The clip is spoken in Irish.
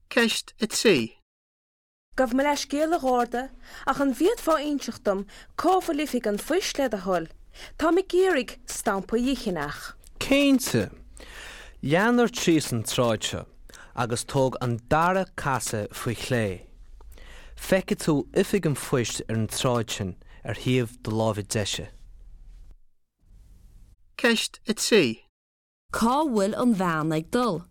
Ceist y trí. Gaf me leis géal a gáda, ach an bhíad fá einseachtam, cáfalifig an fuisle a hol. Tá mi gérig stampa dhichinach. Céinte. Janar trís an tráidse, agus tóg an dara casa faoi chlé. Feice tú ifig an fuist an tráidsin híomh do lávid deise. Ceist y trí. Cá bhfuil an bhean ag dul.